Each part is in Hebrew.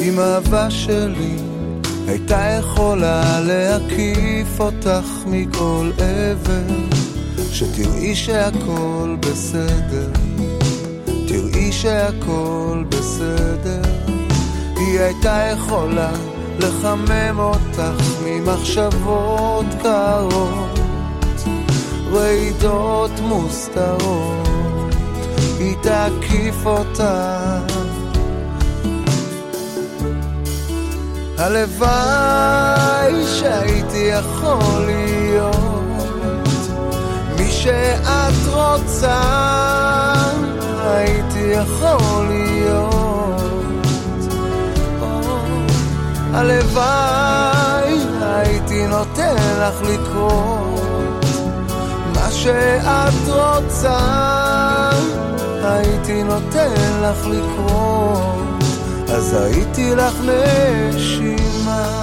אם אהבה שלי הייתה יכולה להקיף אותך מכל עבר, שתראי שהכל בסדר, תראי שהכל בסדר. היא הייתה יכולה לחמם אותך ממחשבות קרות, רעידות מוסתרות, היא תקיף אותך. הלוואי שהייתי יכול להיות מי שאת רוצה, הייתי יכול להיות. הלוואי הייתי נותן לך לקרות מה שאת רוצה, הייתי נותן לך לקרות, אז הייתי לך נשימה.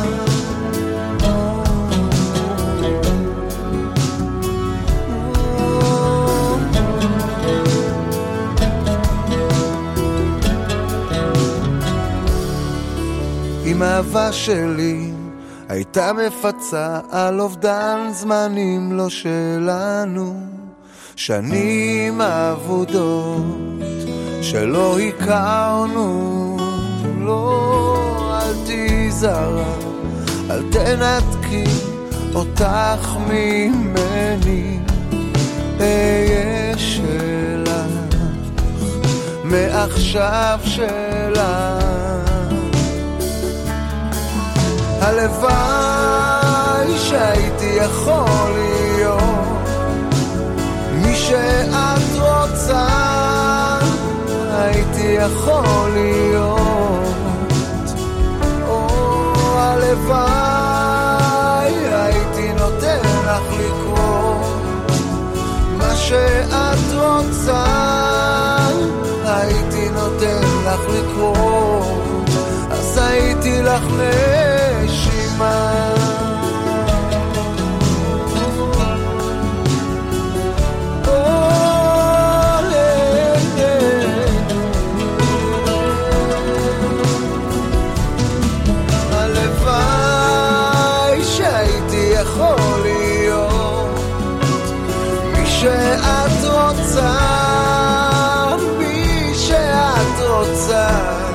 אם האהבה שלי הייתה מפצה על אובדן זמנים לא שלנו, שנים אבודות שלא הכרנו, לא, אל תיזהרה, אל תנתקי אותך ממני, אהיה שלך, מעכשיו שלך. הלוואי שהייתי יכול להיות מי שאת רוצה, הייתי יכול להיות. הלוואי הייתי נותן לך לקרות מה שאת רוצה, הייתי נותן לך לקרות, אז הייתי לך נשימה. יכול להיות מי שאת רוצה, מי שאת רוצה.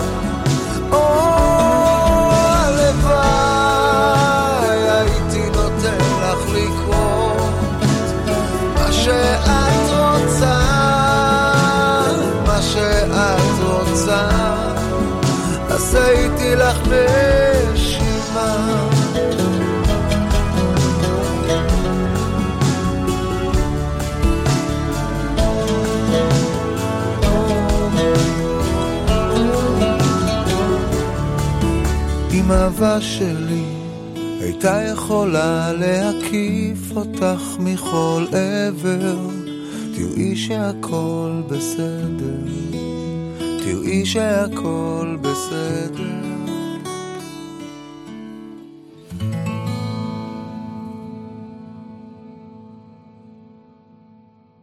הלוואי הייתי נותן לך לקרות מה שאת רוצה, מה שאת רוצה, אז הייתי לך נשימה. אם האהבה שלי הייתה יכולה להקיף אותך מכל עבר, תראי שהכל בסדר, תראי שהכל בסדר.